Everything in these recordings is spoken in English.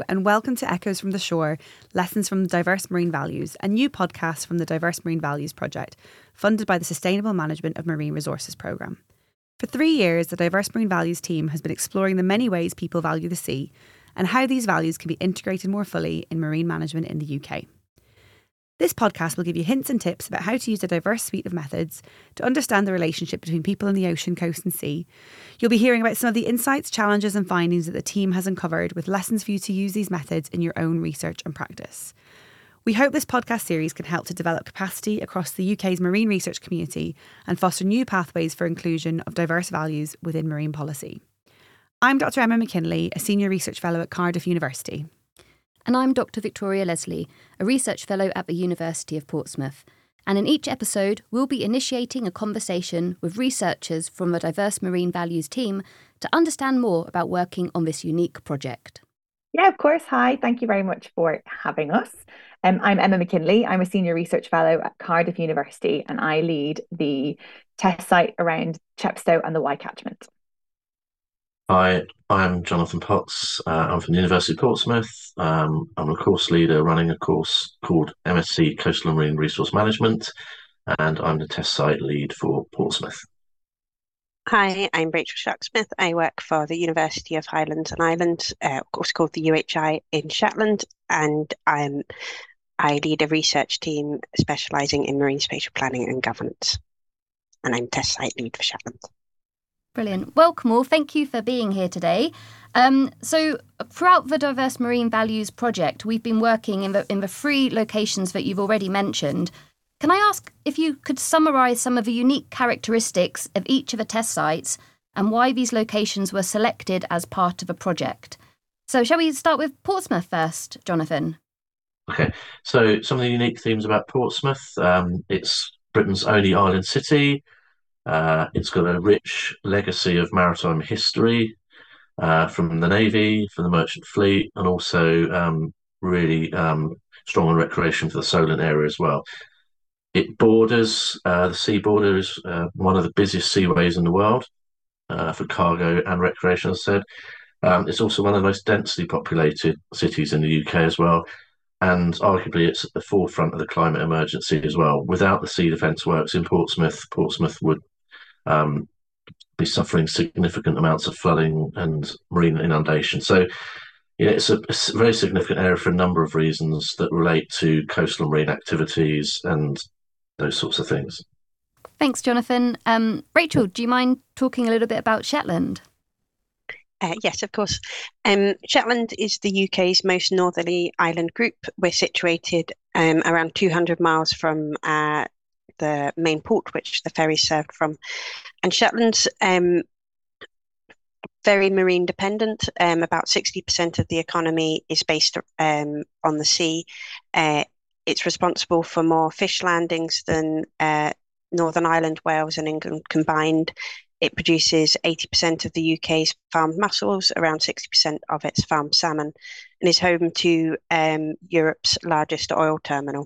and welcome to Echoes from the Shore, Lessons from Diverse Marine Values, a new podcast from the Diverse Marine Values Project, funded by the Sustainable Management of Marine Resources programme. For 3 years, the Diverse Marine Values team has been exploring the many ways people value the sea and how these values can be integrated more fully in marine management in the UK. This podcast will give you hints and tips about how to use a diverse suite of methods to understand the relationship between people in the ocean, coast and sea. You'll be hearing about some of the insights, challenges and findings that the team has uncovered, with lessons for you to use these methods in your own research and practice. We hope this podcast series can help to develop capacity across the UK's marine research community and foster new pathways for inclusion of diverse values within marine policy. I'm Dr. Emma McKinley, a Senior Research Fellow at Cardiff University. And I'm Dr. Victoria Leslie, a Research Fellow at the University of Portsmouth. And in each episode, we'll be initiating a conversation with researchers from the Diverse Marine Values team to understand more about working on this unique project. Yeah, of course. Hi, thank you very much for having us. I'm Emma McKinley. I'm a Senior Research Fellow at Cardiff University, and I lead the test site around Chepstow and the Wye catchment. Hi, I'm Jonathan Potts. I'm from the University of Portsmouth. I'm a course leader running a course called MSc Coastal and Marine Resource Management, and I'm the test site lead for Portsmouth. Hi, I'm Rachel Shark-Smith. I work for the University of Highlands and Islands, course called the UHI in Shetland, and I lead a research team specialising in marine spatial planning and governance, and I'm test site lead for Shetland. Brilliant. Welcome all. Thank you for being here today. So throughout the Diverse Marine Values project, we've been working in the 3 locations that you've already mentioned. Can I ask if you could summarise some of the unique characteristics of each of the test sites and why these locations were selected as part of a project? So shall we start with Portsmouth first, Jonathan? Okay, so some of the unique themes about Portsmouth. It's Britain's only island city. It's got a rich legacy of maritime history from the Navy, from the merchant fleet, and also really strong on recreation for the Solent area as well. It borders, the sea border is one of the busiest seaways in the world for cargo and recreation, as I said. It's also one of the most densely populated cities in the UK as well. And arguably it's at the forefront of the climate emergency as well. Without the sea defence works in Portsmouth, Portsmouth would be suffering significant amounts of flooding and marine inundation. So, it's a very significant area for a number of reasons that relate to coastal and marine activities and those sorts of things. Thanks, Jonathan. Rachel, do you mind talking a little bit about Shetland? Yes, of course. Shetland is the UK's most northerly island group. We're situated around 200 miles from the main port, which the ferries served from. And Shetland's very marine dependent. About 60% of the economy is based on the sea. It's responsible for more fish landings than Northern Ireland, Wales and England combined. It produces 80% of the UK's farmed mussels, around 60% of its farmed salmon, and is home to Europe's largest oil terminal.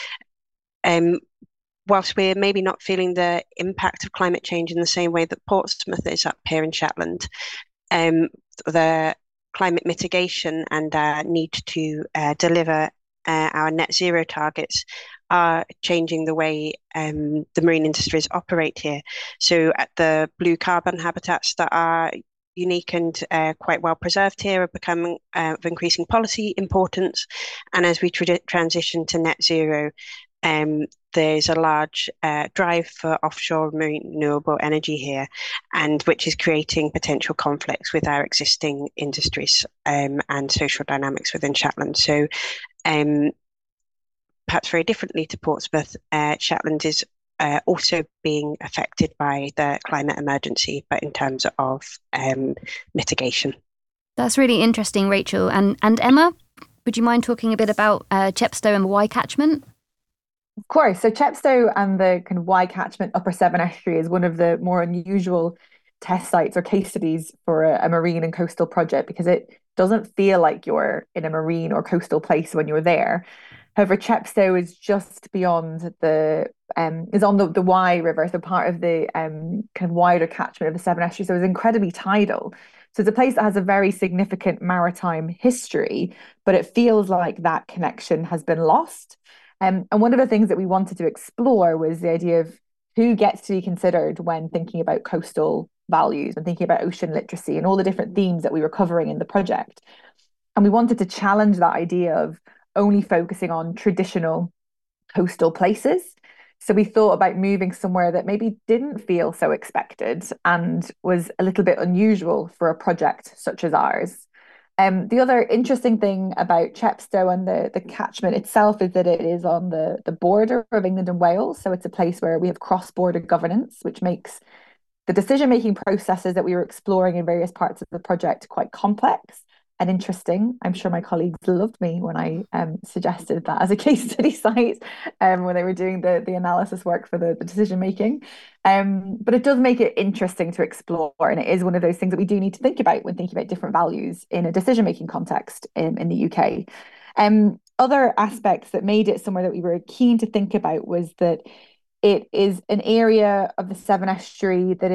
Whilst we're maybe not feeling the impact of climate change in the same way that Portsmouth is up here in Shetland, the climate mitigation and need to deliver our net zero targets are changing the way the marine industries operate here. So the blue carbon habitats that are unique and quite well preserved here are becoming of increasing policy importance. And as we transition to net zero, there's a large drive for offshore renewable energy here, and which is creating potential conflicts with our existing industries and social dynamics within Shetland. So perhaps very differently to Portsmouth, Shetland is also being affected by the climate emergency, but in terms of mitigation. That's really interesting, Rachel. And Emma, would you mind talking a bit about Chepstow and the Wye catchment? Of course. So Chepstow and the kind of Wye catchment upper Severn estuary is one of the more unusual test sites or case studies for a marine and coastal project, because it doesn't feel like you're in a marine or coastal place when you're there. However, Chepstow is just beyond is on the Wye River, so part of the kind of wider catchment of the Severn estuary. So it's incredibly tidal. So it's a place that has a very significant maritime history, but it feels like that connection has been lost. And one of the things that we wanted to explore was the idea of who gets to be considered when thinking about coastal values and thinking about ocean literacy and all the different themes that we were covering in the project. And we wanted to challenge that idea of only focusing on traditional coastal places. So we thought about moving somewhere that maybe didn't feel so expected and was a little bit unusual for a project such as ours. The other interesting thing about Chepstow and the catchment itself is that it is on the border of England and Wales. So it's a place where we have cross-border governance, which makes the decision-making processes that we were exploring in various parts of the project quite complex and interesting. I'm sure my colleagues loved me when I suggested that as a case study site when they were doing the analysis work for the decision making. But it does make it interesting to explore, and it is one of those things that we do need to think about when thinking about different values in a decision making context in the UK. Other aspects that made it somewhere that we were keen to think about was that it is an area of the Severn Estuary that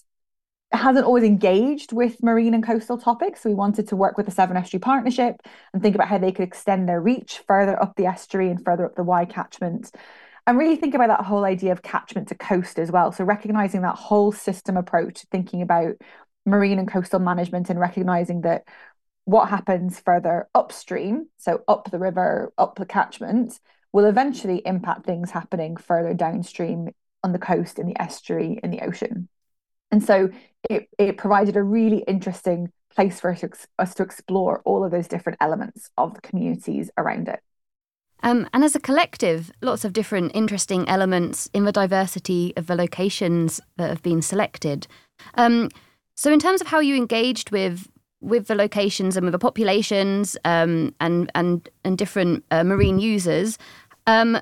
hasn't always engaged with marine and coastal topics. So we wanted to work with the Severn Estuary Partnership and think about how they could extend their reach further up the estuary and further up the Wye catchment. And really think about that whole idea of catchment to coast as well. So recognizing that whole system approach, thinking about marine and coastal management and recognizing that what happens further upstream, so up the river, up the catchment, will eventually impact things happening further downstream on the coast, in the estuary, in the ocean. And so it provided a really interesting place for us to explore all of those different elements of the communities around it. And as a collective, lots of different interesting elements in the diversity of the locations that have been selected. So in terms of how you engaged with the locations and with the populations and different marine users, can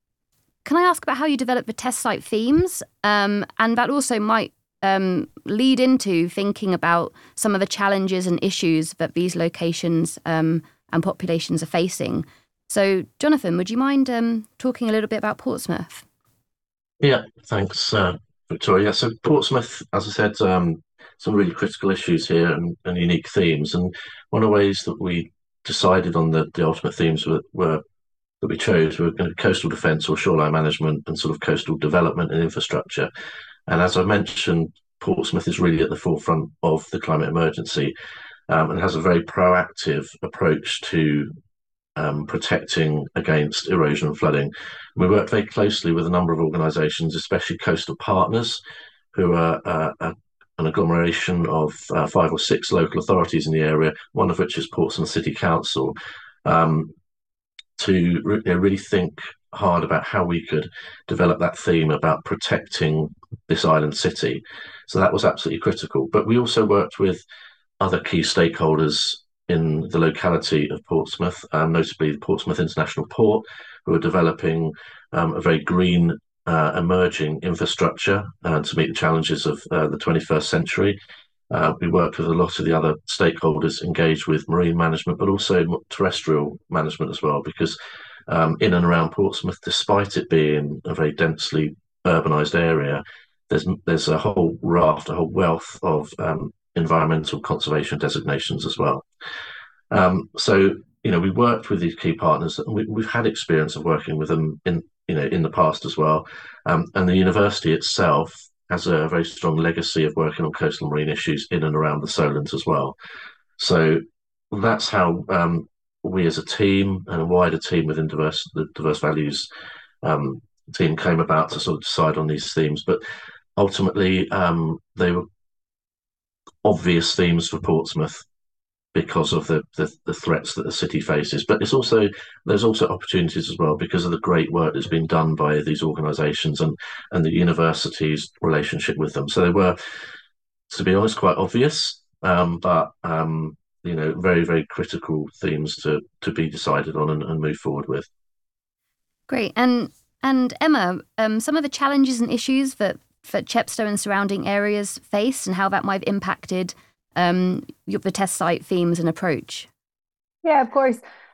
I ask about how you developed the test site themes? And that also might lead into thinking about some of the challenges and issues that these locations and populations are facing. So, Jonathan, would you mind talking a little bit about Portsmouth? Yeah, thanks, Victoria. So Portsmouth, as I said, some really critical issues here and unique themes. And one of the ways that we decided on the ultimate themes were that we chose were coastal defence or shoreline management and sort of coastal development and infrastructure. And as I mentioned, Portsmouth is really at the forefront of the climate emergency and has a very proactive approach to protecting against erosion and flooding. We worked very closely with a number of organisations, especially coastal partners, who are an agglomeration of 5 or 6 local authorities in the area, one of which is Portsmouth City Council, to really think hard about how we could develop that theme about protecting this island city. So that was absolutely critical. But we also worked with other key stakeholders in the locality of Portsmouth, notably the Portsmouth International Port, who are developing a very green emerging infrastructure to meet the challenges of the 21st century. We worked with a lot of the other stakeholders engaged with marine management, but also terrestrial management as well, because in and around Portsmouth, despite it being a very densely urbanised area, there's a whole wealth of environmental conservation designations as well. So we worked with these key partners, and we've had experience of working with them in the past as well. And the university itself has a very strong legacy of working on coastal marine issues in and around the Solent as well. So that's how we as a team and a wider team within the Diverse Values team came about to sort of decide on these themes. But ultimately, they were obvious themes for Portsmouth because of the threats that the city faces. But there's also opportunities as well because of the great work that's been done by these organisations and the university's relationship with them. So they were, to be honest, quite obvious, but very, very critical themes to be decided on and move forward with. Great. And Emma, some of the challenges and issues that Chepstow and surrounding areas face and how that might have impacted the test site themes and approach. Yeah, of course.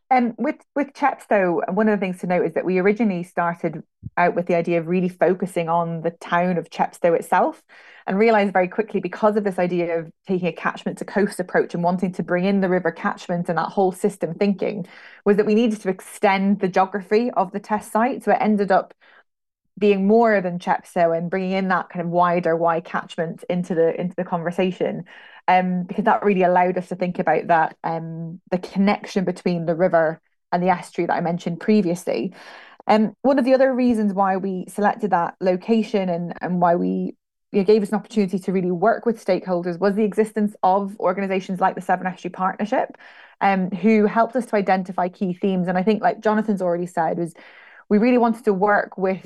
With Chepstow, one of the things to note is that we originally started out with the idea of really focusing on the town of Chepstow itself, and realized very quickly, because of this idea of taking a catchment to coast approach and wanting to bring in the river catchment and that whole system thinking, was that we needed to extend the geography of the test site. So it ended up being more than Chepstow and bringing in that kind of wider Y catchment into the conversation, because that really allowed us to think about that, the connection between the river and the estuary that I mentioned previously. One of the other reasons why we selected that location and why we gave us an opportunity to really work with stakeholders was the existence of organisations like the Severn Estuary Partnership, who helped us to identify key themes. And I think, like Jonathan's already said, was we really wanted to work with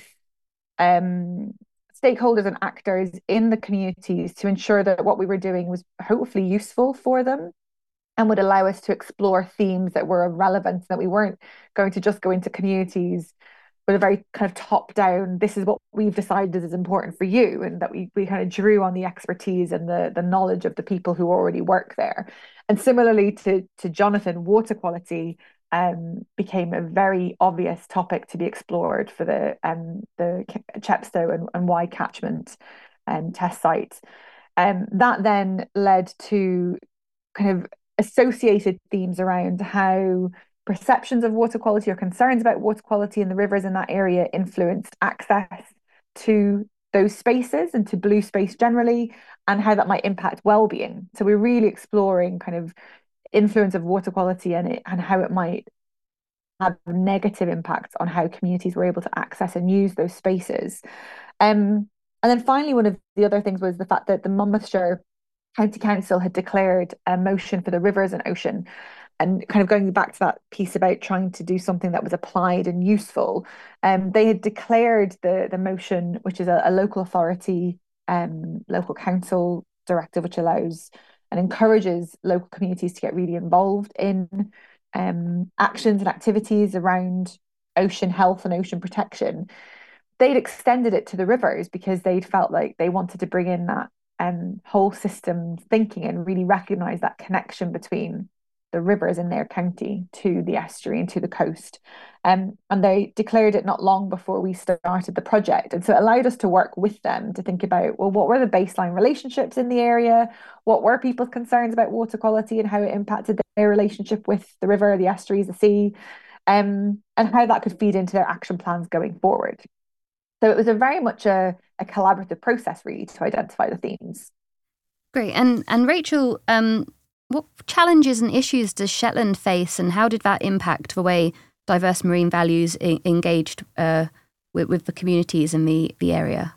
stakeholders and actors in the communities to ensure that what we were doing was hopefully useful for them and would allow us to explore themes that were of relevance, that we weren't going to just go into communities with a very kind of top down, this is what we've decided is important for you, and that we kind of drew on the expertise and the knowledge of the people who already work there. And similarly to Jonathan, water quality became a very obvious topic to be explored for the Chepstow and Y catchment test sites. That then led to kind of associated themes around how perceptions of water quality or concerns about water quality in the rivers in that area influenced access to those spaces and to blue space generally, and how that might impact well-being. So we're really exploring kind of influence of water quality and how it might have negative impacts on how communities were able to access and use those spaces. And then finally, one of the other things was the fact that the Monmouthshire County Council had declared a motion for the rivers and ocean. And kind of going back to that piece about trying to do something that was applied and useful, they had declared the motion, which is a local authority, local council directive, which allows and encourages local communities to get really involved in actions and activities around ocean health and ocean protection. They'd extended it to the rivers because they'd felt like they wanted to bring in that whole system thinking and really recognise that connection between the rivers in their county to the estuary and to the coast. And they declared it not long before we started the project. And so it allowed us to work with them to think about, well, what were the baseline relationships in the area? What were people's concerns about water quality and how it impacted their relationship with the river, the estuaries, the sea, and how that could feed into their action plans going forward. So it was very much a collaborative process, really, to identify the themes. Great. And Rachel, what challenges and issues does Shetland face, and how did that impact the way diverse marine values engaged with the communities in the area?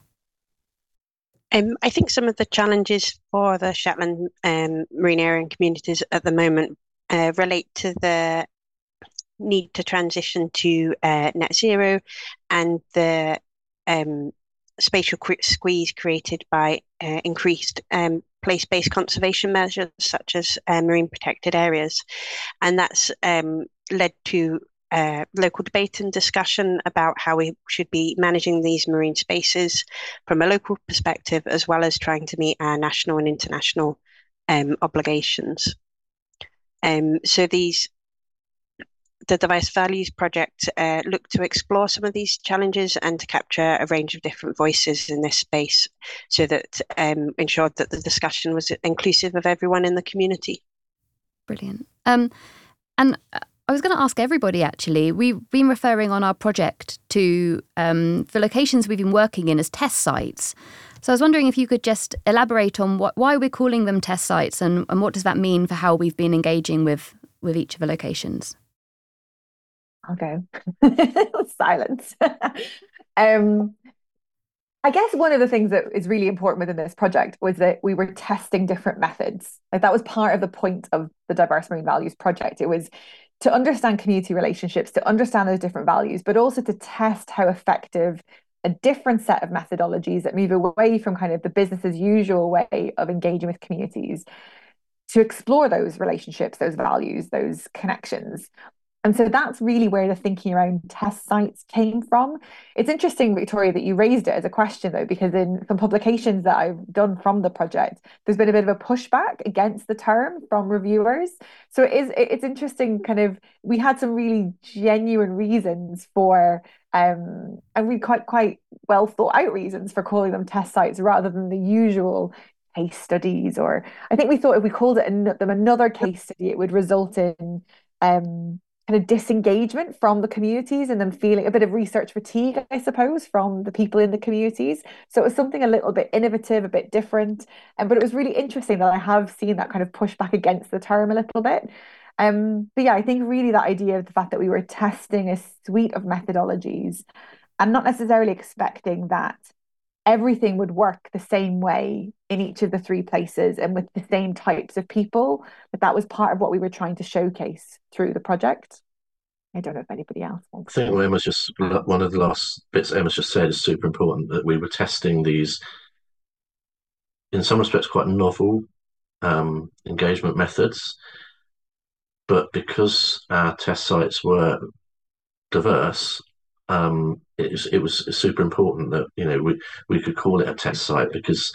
I think some of the challenges for the Shetland marine area and communities at the moment relate to the need to transition to net zero and the spatial squeeze created by increased place-based conservation measures such as marine protected areas. And that's led to local debate and discussion about how we should be managing these marine spaces from a local perspective, as well as trying to meet our national and international obligations. So the Diverse Values Project looked to explore some of these challenges and to capture a range of different voices in this space, so that ensured that the discussion was inclusive of everyone in the community. Brilliant. And I was going to ask everybody, actually, we've been referring on our project to the locations we've been working in as test sites. So I was wondering if you could just elaborate on why we're calling them test sites and what does that mean for how we've been engaging with each of the locations. I'll go. Silence. I guess one of the things that is really important within this project was that we were testing different methods. Like, that was part of the point of the Diverse Marine Values Project. It was to understand community relationships, to understand those different values, but also to test how effective a different set of methodologies that move away from kind of the business as usual way of engaging with communities, to explore those relationships, those values, those connections. And so that's really where the thinking around test sites came from. It's interesting, Victoria, that you raised it as a question, though, because in some publications that I've done from the project, there's been a bit of a pushback against the term from reviewers. So it's interesting, kind of, we had some really genuine reasons for, and we quite well thought out reasons for calling them test sites rather than the usual case studies. Or I think we thought if we called them another case study, it would result in kind of disengagement from the communities and them feeling a bit of research fatigue, I suppose, from the people in the communities. So it was something a little bit innovative, a bit different. But it was really interesting that I have seen that kind of pushback against the term a little bit. But yeah, I think really that idea of the fact that we were testing a suite of methodologies and not necessarily expecting that everything would work the same way in each of the three places and with the same types of people, that was part of what we were trying to showcase through the project. I don't know if anybody else wants I think Emma's just, one of the last bits Emma's just said is super important, that we were testing these, in some respects, quite novel engagement methods. But because our test sites were diverse, it was super important that we could call it a test site, because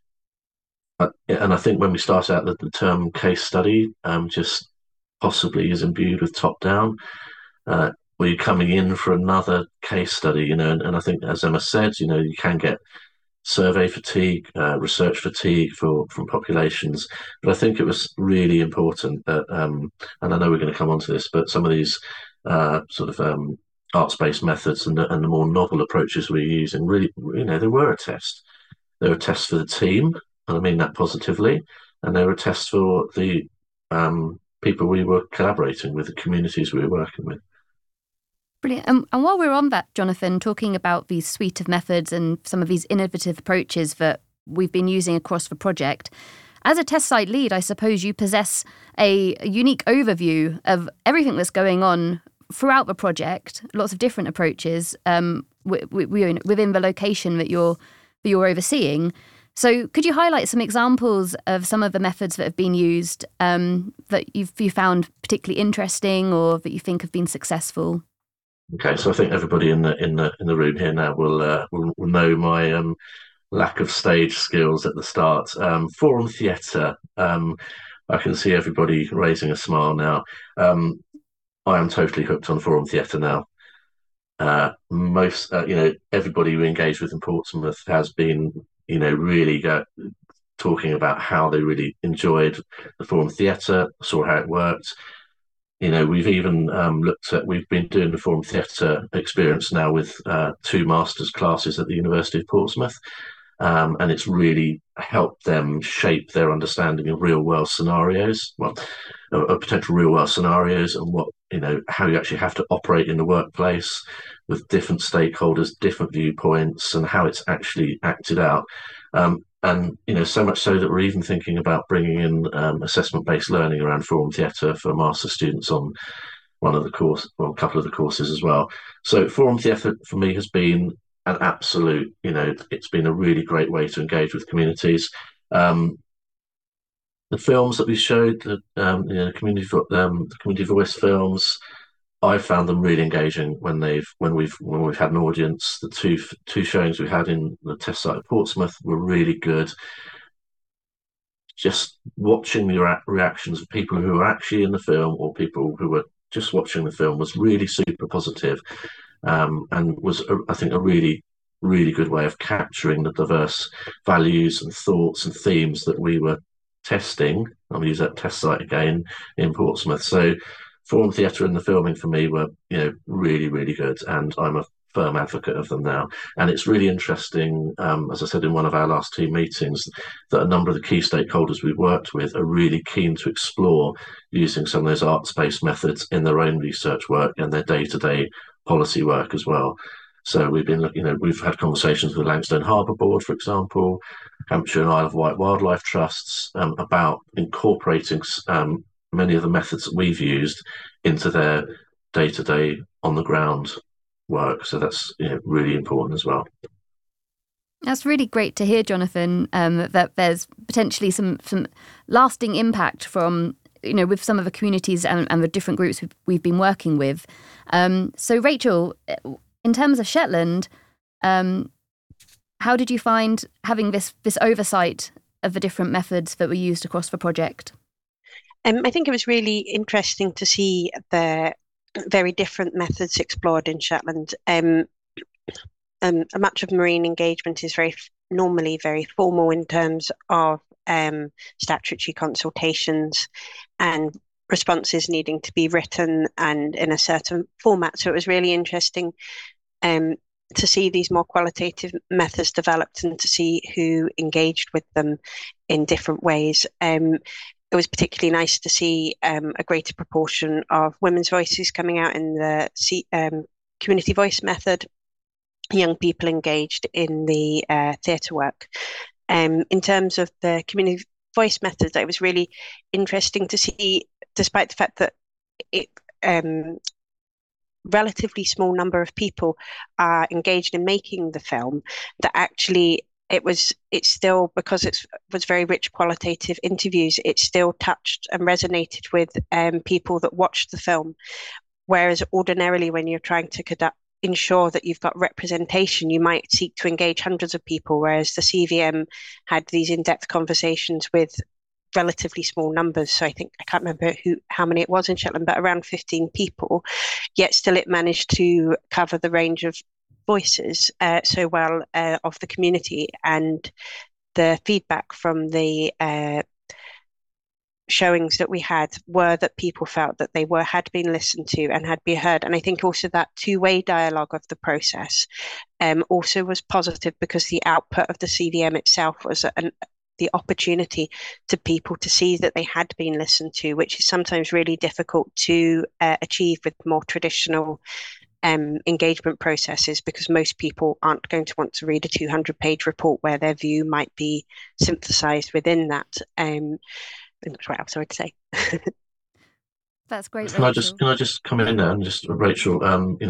and I think when we start out the term case study just possibly is imbued with top down, where you're coming in for another case study, and I think, as Emma said, you can get survey fatigue, research fatigue from populations. But I think it was really important that, and I know we're going to come on to this, but some of these sort of arts-based methods and the more novel approaches we're using, really, they were a test. They were a test for the team, and I mean that positively, and they were a test for the people we were collaborating with, the communities we were working with. Brilliant. And while we're on that, Jonathan, talking about these suite of methods and some of these innovative approaches that we've been using across the project, as a test site lead, I suppose you possess a unique overview of everything that's going on throughout the project, lots of different approaches within the location that you're overseeing. So could you highlight some examples of some of the methods that have been used that you found particularly interesting or that you think have been successful? Okay, so I think everybody in the room here now will know my lack of stage skills at the start. Forum theatre. I can see everybody raising a smile now. I am totally hooked on forum theatre now. Everybody we engage with in Portsmouth has been, really talking about how they really enjoyed the forum theatre, saw how it worked. We've even we've been doing the forum theatre experience now with 2 master's classes at the University of Portsmouth, and it's really helped them shape their understanding of real world scenarios, of potential real world scenarios, and how you actually have to operate in the workplace with different stakeholders, different viewpoints, and how it's actually acted out. And so much so that we're even thinking about bringing in assessment-based learning around forum theatre for master students on a couple of the courses as well. So forum theatre for me has been an absolute, it's been a really great way to engage with communities. The films that we showed, the community voice films, I've found them really engaging when we've had an audience. The two showings we had in the test site at Portsmouth were really good. Just watching the reactions of people who were actually in the film or people who were just watching the film was really super positive, and was, I think, a really, really good way of capturing the diverse values and thoughts and themes that we were testing. I'll use that test site again in Portsmouth. So forum theatre and the filming for me were, really, really good, and I'm a firm advocate of them now. And it's really interesting, as I said in one of our last team meetings, that a number of the key stakeholders we've worked with are really keen to explore using some of those arts-based methods in their own research work and their day-to-day policy work as well. So we've been looking, we've had conversations with Langstone Harbour Board, for example, Hampshire and Isle of Wight Wildlife Trusts, about incorporating many of the methods that we've used into their day-to-day on-the-ground work. So that's really important as well. That's really great to hear, Jonathan, that there's potentially some lasting impact from with some of the communities and the different groups we've been working with. So Rachel, in terms of Shetland, how did you find having this oversight of the different methods that were used across the project? I think it was really interesting to see the very different methods explored in Shetland. Much of marine engagement is normally very formal in terms of statutory consultations and responses needing to be written and in a certain format. So it was really interesting to see these more qualitative methods developed and to see who engaged with them in different ways. It was particularly nice to see a greater proportion of women's voices coming out in the community voice method, young people engaged in the theatre work. In terms of the community voice method, it was really interesting to see, despite the fact that it relatively small number of people are engaged in making the film, that actually it's still, because it was very rich qualitative interviews, it still touched and resonated with people that watched the film. Whereas ordinarily, when you're trying to ensure that you've got representation, you might seek to engage hundreds of people, whereas the CVM had these in-depth conversations with relatively small numbers. So I can't remember how many it was in Shetland, but around 15 people, yet still it managed to cover the range of voices so well of the community. And the feedback from the showings that we had were that people felt that they had been listened to and had been heard. And I think also that two-way dialogue of the process also was positive, because the output of the CVM itself was the opportunity to people to see that they had been listened to, which is sometimes really difficult to achieve with more traditional engagement processes, because most people aren't going to want to read a 200-page report where their view might be synthesized within that. That's what else I would say. That's great. Can I just come in there and just, Rachel,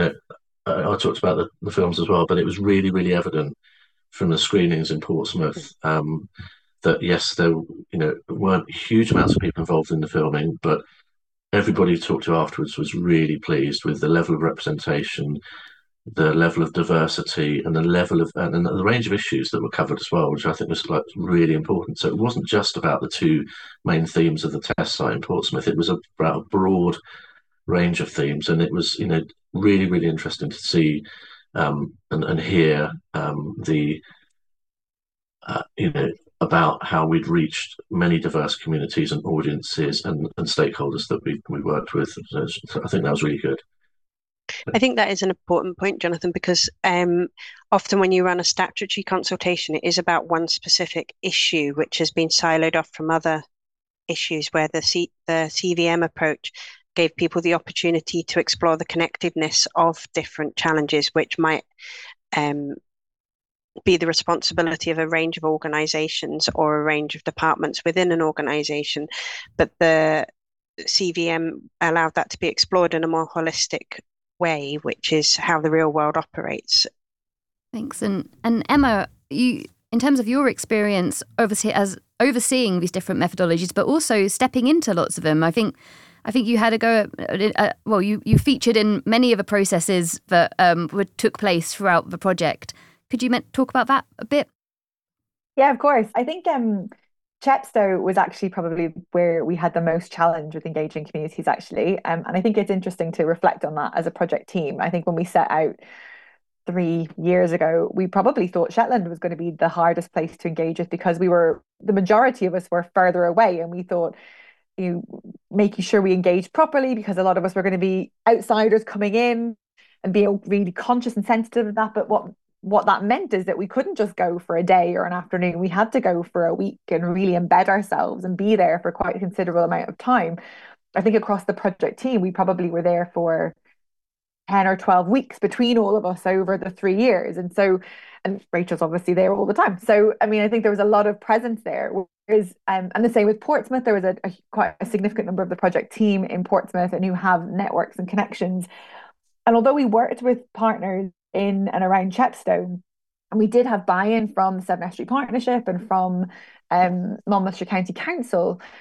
I talked about the films as well, but it was really, really evident from the screenings in Portsmouth that yes, there weren't huge amounts of people involved in the filming, but everybody who talked to afterwards was really pleased with the level of representation, the level of diversity, and the level of and the range of issues that were covered as well, which I think was really important. So it wasn't just about the two main themes of the test site in Portsmouth; it was about a broad range of themes, and it was really, really interesting to see and hear about how we'd reached many diverse communities and audiences and stakeholders that we worked with. So I think that was really good. I think that is an important point, Jonathan, because often when you run a statutory consultation, it is about one specific issue which has been siloed off from other issues, where the CVM approach gave people the opportunity to explore the connectiveness of different challenges, which might be the responsibility of a range of organisations or a range of departments within an organisation. But the CVM allowed that to be explored in a more holistic way, which is how the real world operates. Thanks. And Emma, you, in terms of your experience overseeing these different methodologies, but also stepping into lots of them, I think you had a go at, you featured in many of the processes that took place throughout the project. Could you talk about that a bit? Yeah, of course. I think Chepstow was actually probably where we had the most challenge with engaging communities, actually. And I think it's interesting to reflect on that as a project team. I think when we set out 3 years ago, we probably thought Shetland was going to be the hardest place to engage with, because the majority of us were further away, and we thought, making sure we engaged properly, because a lot of us were going to be outsiders coming in, and being really conscious and sensitive of that. But what that meant is that we couldn't just go for a day or an afternoon. We had to go for a week and really embed ourselves and be there for quite a considerable amount of time. I think across the project team, we probably were there for 10 or 12 weeks between all of us over the 3 years. And Rachel's obviously there all the time. So, I mean, I think there was a lot of presence there. Whereas, and the same with Portsmouth, there was quite a significant number of the project team in Portsmouth and who have networks and connections. And although we worked with partners in and around Chepstow, and we did have buy-in from the Severn Estuary Partnership and from Monmouthshire County Council,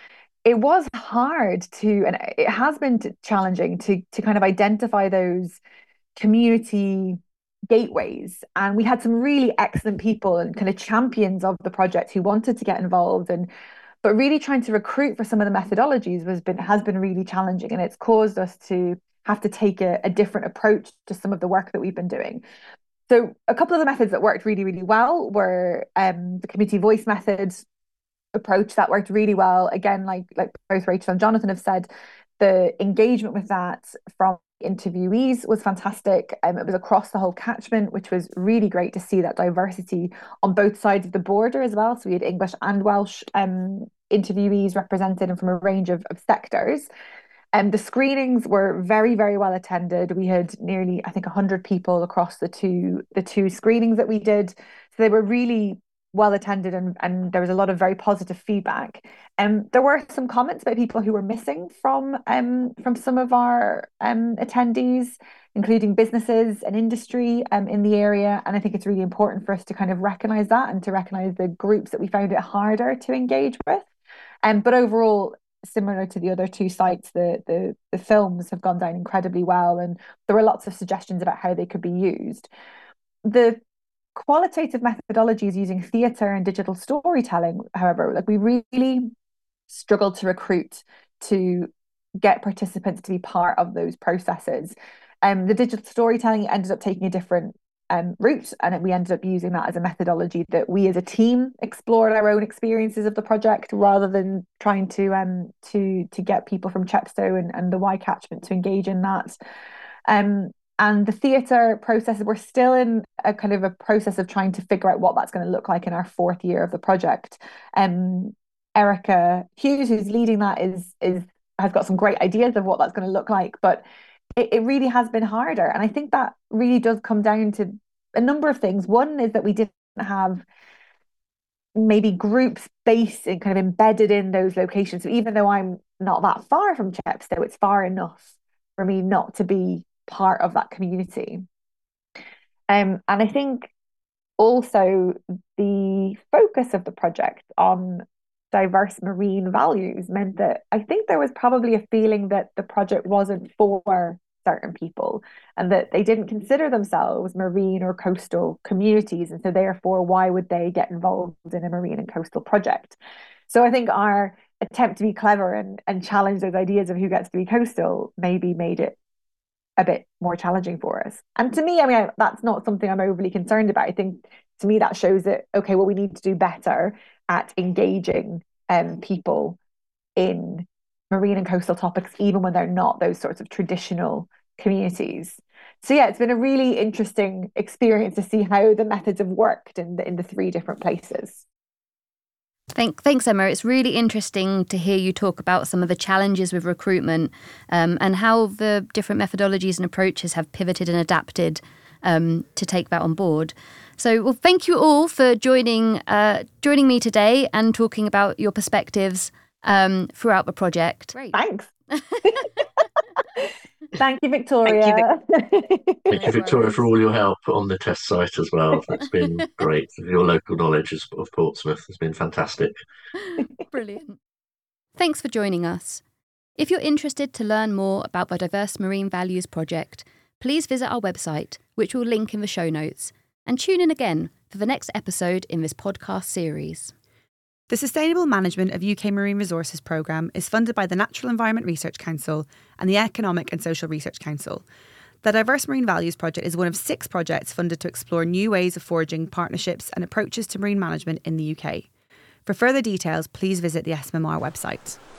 it was hard to, and it has been challenging to kind of identify those community gateways. And we had some really excellent people and kind of champions of the project who wanted to get involved, and but really trying to recruit for some of the methodologies has been really challenging, and it's caused us to have to take a different approach to some of the work that we've been doing. So a couple of the methods that worked really, really well were the community voice methods approach. That worked really well. Again, like both Rachel and Jonathan have said, the engagement with that from interviewees was fantastic. It was across the whole catchment, which was really great to see that diversity on both sides of the border as well. So we had English and Welsh interviewees represented and from a range of sectors. The screenings were very, very well attended. We had nearly, I think, 100 people across the two screenings that we did. So they were really well attended, and there was a lot of very positive feedback. There were some comments about people who were missing from some of our attendees, including businesses and industry in the area. And I think it's really important for us to kind of recognise that and to recognise the groups that we found it harder to engage with. But overall, similar to the other two sites, the films have gone down incredibly well, and there were lots of suggestions about how they could be used. The qualitative methodologies using theatre and digital storytelling, however, like we really struggled to recruit to get participants to be part of those processes. The digital storytelling ended up taking a different route, and we ended up using that as a methodology that we as a team explored our own experiences of the project rather than trying to get people from Chepstow and the Y catchment to engage in that. And the theatre process, we're still in a kind of a process of trying to figure out what that's going to look like in our fourth year of the project. Erica Hughes, who's leading that, has got some great ideas of what that's going to look like, but it really has been harder. And I think that really does come down to a number of things. One is that we didn't have maybe groups based and kind of embedded in those locations. So even though I'm not that far from Chepstow, it's far enough for me not to be part of that community. And I think also the focus of the project on diverse marine values meant that I think there was probably a feeling that the project wasn't for certain people and that they didn't consider themselves marine or coastal communities, and so therefore why would they get involved in a marine and coastal project? So I think our attempt to be clever and challenge those ideas of who gets to be coastal maybe made it a bit more challenging for us. And to me, I mean, that's not something I'm overly concerned about. I think to me that shows that, okay, well, we need to do better at engaging people in marine and coastal topics, even when they're not those sorts of traditional communities. So yeah, it's been a really interesting experience to see how the methods have worked in the three different places. Thanks, Emma. It's really interesting to hear you talk about some of the challenges with recruitment and how the different methodologies and approaches have pivoted and adapted to take that on board. So, well, thank you all for joining me today and talking about your perspectives throughout the project. Great. Thanks. Thank you, Victoria. Thank you, Victoria, for all your help on the test site as well. It's been great. Your local knowledge of Portsmouth has been fantastic. Brilliant. Thanks for joining us. If you're interested to learn more about the Diverse Marine Values Project, please visit our website, which we'll link in the show notes, and tune in again for the next episode in this podcast series. The Sustainable Management of UK Marine Resources programme is funded by the Natural Environment Research Council and the Economic and Social Research Council. The Diverse Marine Values Project is one of 6 projects funded to explore new ways of forging partnerships and approaches to marine management in the UK. For further details, please visit the SMMR website.